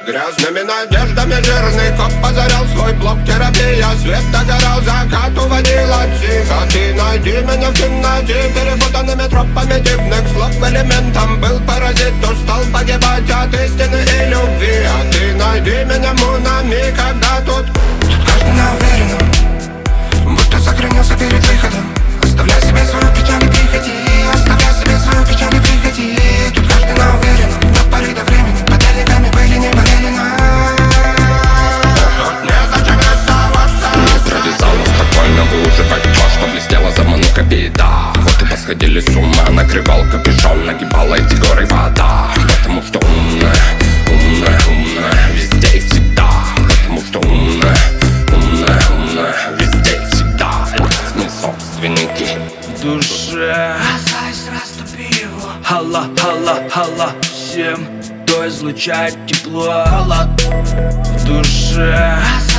Грязными надеждами жирный коп позарял свой блок терапия. Свет догорал, закат уводила тихо. Ты найди меня в темноте, перепутанными тропами дивных слов. Элементом был паразит, устал погибать от истины и любви. А ты найди меня, Мунами, когда тут каждый на уверенном, будто сохранился перед выходом. Оставляй себе свою печаль и приходи, оставляй себе свою печаль и приходи. Тут каждый на уверенном, до поры до времени подельниками были не болезненно. Тут незачем расставаться. Не прорезала спокойно выуживать то, что блестело за манука беда. Вот и посходили с ума, накрывал капюшон, нагибала эти горы вода. Потому что умная, умная, умная, везде и всегда. Потому что умная, умная, умная, везде и всегда. Это мы собственники в душе. Хала, хала, хала всем, кто излучает тепло. В душе.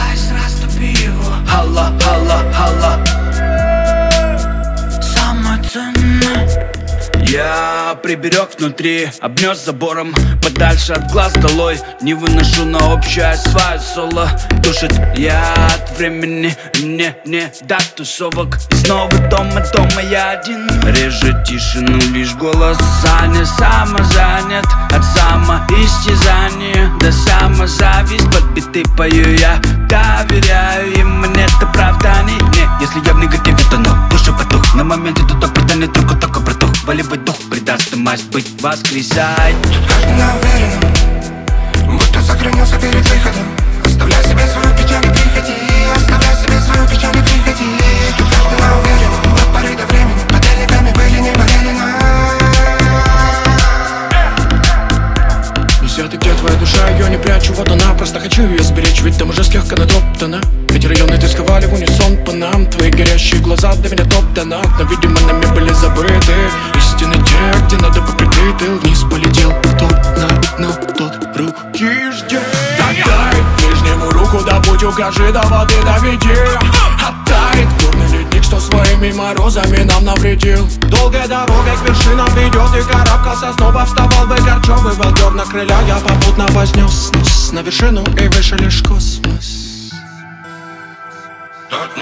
Хала, хала, хала. Самое ценное я приберег внутри, обнес забором, подальше от глаз долой. Не выношу на общее свое соло. Душит яд времени, мне не до тусовок. И снова дома я один. Режет тишину лишь голос Саня. Самозанят от самоистязания до самозависть. Под биты пою я, доверяю им, нет оправданий. Не, если я в негативе, то но душа потух. На моменте тут оправдание только протух. Волевой дух придаст масть быть воскресай. Тут каждый на уверенном, будто сохранился перед выходом. Оставляй себе свою печаль и приходи, оставляй себе свою печаль и приходи. Тут каждый на уверенном, до поры до времени подельниками были не болезненно. Несет, и где твоя душа, ее не прячу, вот она, просто хочу ее сберечь. Ведь там уже слегка натоптана, ведь районы тосковали в унисон по нам. Твои горящие глаза для меня топ-донат, но, видимо, нами были забыты истины те, где надо по прикрыть. Ты вниз полетел, топ на, но тот руки ждет. Отдай ближнему руку, добудь, укажи, до воды доведи. Оттает горный ледник, что своими морозами нам навредил. Долгая дорога к вершинам ведет, и карабкался, снова вставал бы горчевый волдер. На крыля я попутно вознес на вершину, и выше лишь космос. Тут